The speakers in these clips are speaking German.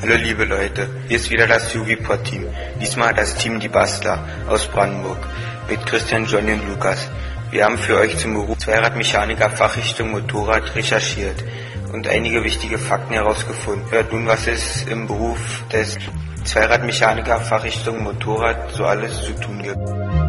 Hallo liebe Leute, hier ist wieder das Juvipod-Team. Diesmal das Team Die Bastler aus Brandenburg mit Christian, Johnny und Lukas. Wir haben für euch zum Beruf Zweiradmechaniker Fachrichtung Motorrad recherchiert und einige wichtige Fakten herausgefunden. Hört nun, was es im Beruf des Zweiradmechaniker Fachrichtung Motorrad so alles zu tun gibt.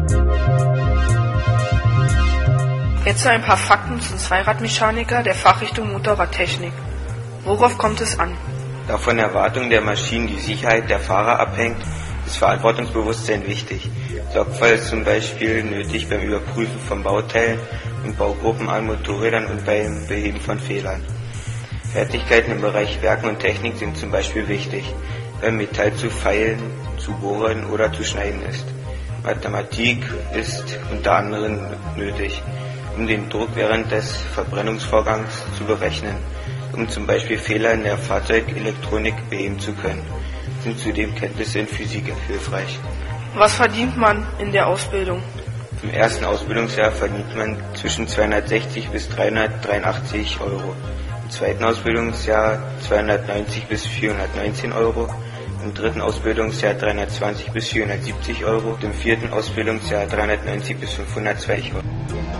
Jetzt ein paar Fakten zum Zweiradmechaniker der Fachrichtung Motorradtechnik. Worauf kommt es an? Da von der Wartung der Maschinen die Sicherheit der Fahrer abhängt, ist Verantwortungsbewusstsein wichtig. Sorgfalt ist zum Beispiel nötig beim Überprüfen von Bauteilen und Baugruppen an Motorrädern und beim Beheben von Fehlern. Fertigkeiten im Bereich Werken und Technik sind zum Beispiel wichtig, wenn Metall zu feilen, zu bohren oder zu schneiden ist. Mathematik ist unter anderem nötig, um den Druck während des Verbrennungsvorgangs zu berechnen, um zum Beispiel Fehler in der Fahrzeugelektronik beheben zu können. Sind zudem Kenntnisse in Physik hilfreich. Was verdient man in der Ausbildung? Im ersten Ausbildungsjahr verdient man zwischen 260 bis 383 Euro. Im zweiten Ausbildungsjahr 290 bis 419 Euro. Im dritten Ausbildungsjahr 320 bis 470 Euro. Und im vierten Ausbildungsjahr 390 bis 520 Euro.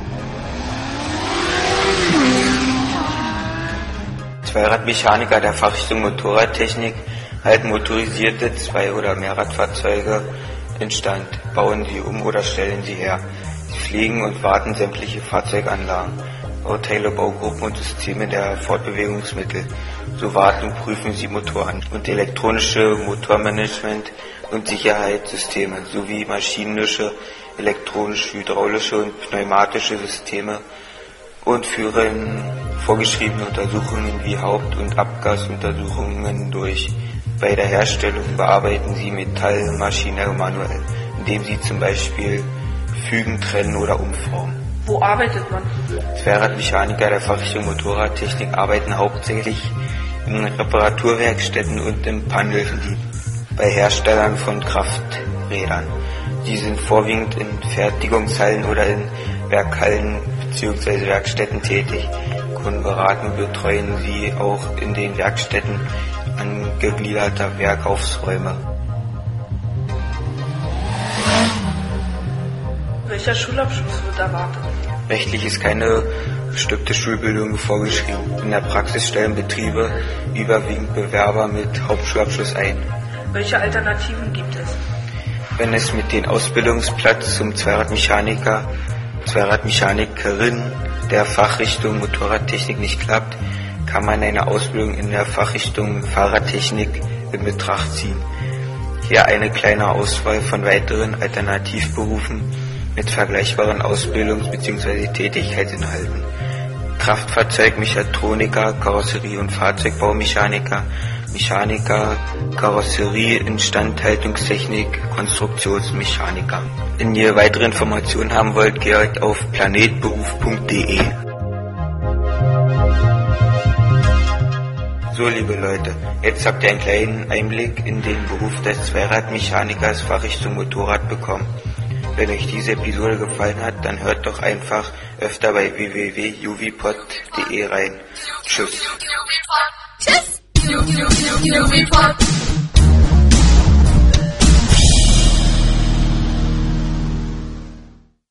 Zweiradmechaniker der Fachrichtung Motorradtechnik halten motorisierte Zwei- oder Mehrradfahrzeuge instand, bauen sie um oder stellen sie her. Sie pflegen und warten sämtliche Fahrzeuganlagen, Bauteile, Baugruppen und Systeme der Fortbewegungsmittel. So warten und prüfen sie Motoren und elektronische Motormanagement und Sicherheitssysteme sowie maschinische, elektronische, hydraulische und pneumatische Systeme und führen vorgeschriebene Untersuchungen wie Haupt- und Abgasuntersuchungen durch. Bei der Herstellung bearbeiten sie Metall maschinell manuell, indem sie zum Beispiel fügen, trennen oder umformen. Wo arbeitet man? Zweiradmechaniker der Fachrichtung Motorradtechnik arbeiten hauptsächlich in Reparaturwerkstätten und im Paneldienst bei Herstellern von Krafträdern. Sie sind vorwiegend in Fertigungshallen oder in Werkhallen bzw. Werkstätten tätig. Kunden beraten und betreuen sie auch in den Werkstätten angegliederter Werkaufsräume. Welcher Schulabschluss wird erwartet? Rechtlich ist keine bestimmte Schulbildung vorgeschrieben. In der Praxis stellen Betriebe überwiegend Bewerber mit Hauptschulabschluss ein. Welche Alternativen gibt es? Wenn es mit dem Ausbildungsplatz zum Zweiradmechaniker, Zweiradmechanikerin der Fachrichtung Motorradtechnik nicht klappt, kann man eine Ausbildung in der Fachrichtung Fahrradtechnik in Betracht ziehen. Hier eine kleine Auswahl von weiteren Alternativberufen mit vergleichbaren Ausbildungs- bzw. Tätigkeitsinhalten: Kraftfahrzeugmechatroniker, Karosserie- und Fahrzeugbaumechaniker, Mechaniker, Karosserie, Instandhaltungstechnik, Konstruktionsmechaniker. Wenn ihr weitere Informationen haben wollt, geht auf planetberuf.de. So, liebe Leute, jetzt habt ihr einen kleinen Einblick in den Beruf des Zweiradmechanikers Fachrichtung Motorrad bekommen. Wenn euch diese Episode gefallen hat, dann hört doch einfach öfter bei www.juvipod.de rein. Tschüss. Tschüss. Juvipod.